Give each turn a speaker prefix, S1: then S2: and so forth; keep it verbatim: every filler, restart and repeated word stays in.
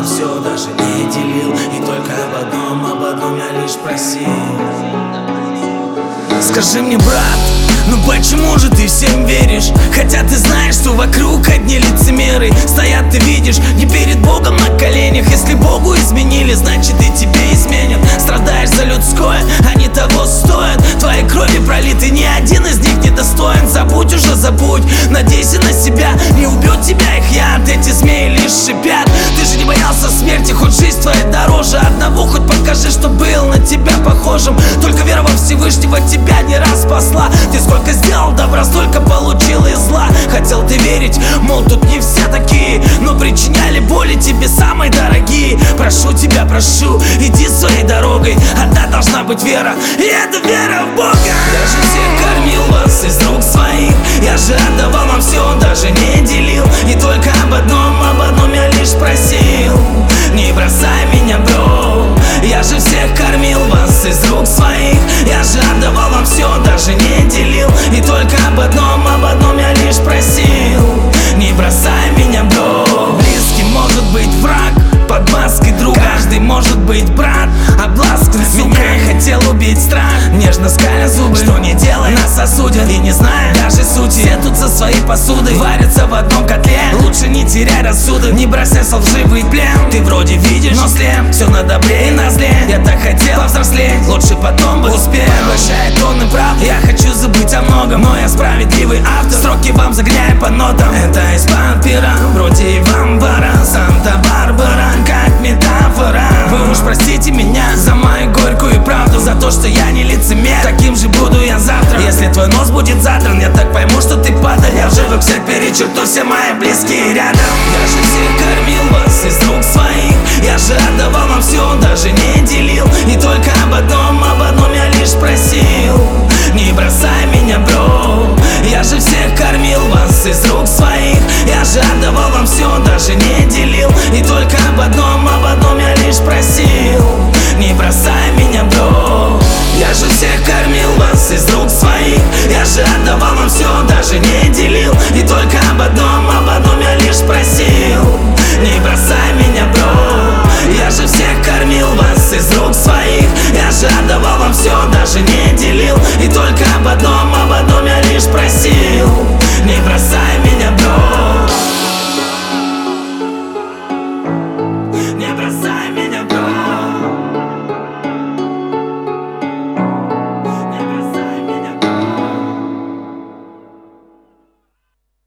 S1: отдавал все, даже не делил. И только об одном, об одном я лишь просил. Скажи мне, брат, ну почему же ты всем веришь? Хотя ты знаешь, что вокруг одни лицемеры стоят, ты видишь, не перед Богом на коленях. Если Богу изменили, значит и тебе изменят. Страдаешь за людское, они того стоят. Твоей крови пролиты, ни один из них не достоин. Забудь уже, забудь, надейся на себя. Не убьет тебя их яд, эти змеи лишь шипят. Ты же не боялся смерти, хоть жизнь твоя дороже одного. Хоть покажи, что был на тебя похожим. Только вера во Всевышнего тебя не раз спасла. Ты сколько сделал добра, столько получил из зла. Хотел ты верить, мол, тут не все такие, но причиняли боли тебе самые дорогие. Прошу тебя, прошу, иди своей дорогой. Одна должна быть вера, и это вера в Бога. Я же всех кормил вас из рук своих. Я же отдавал вам все, даже не делил. И только об одном, об одном я лишь просил: не бросай меня, бро. Я же всех кормил вас из рук своих. Я же отдавал вам все, даже не делил. И только об одном, об одном я лишь просил: не бросай меня, бро. Близкий может быть враг под маской друга. Каждый может быть брат, обласкан. Меня хотел убить страх, нежно скаля зубы. Что не делай, нас осудят и не зная даже сути. Все тут со своей посудой варятся в одном котле. Лучше не теряй рассудок, не бросайся в лживый плен. Ты вроде видишь, но слеп, все на добре и на зле. Я так хотел повзрослеть, лучше потом бы успел. Поглощает тонны прав, я хочу забыть о многом, но я справедливый автор. Строки вам загоняю по нотам. Это из-под пера, вроде и вам пора. Санта-Барбара, как метафора. Вы уж простите меня за мою горькую правду, за то, что я не лицемер. Таким же буду я завтра. Если твой нос будет задран, я так пойму, что ты падаль. Я в живых всех перечеркну, все мои близкие рядом. Я же всех кормил вас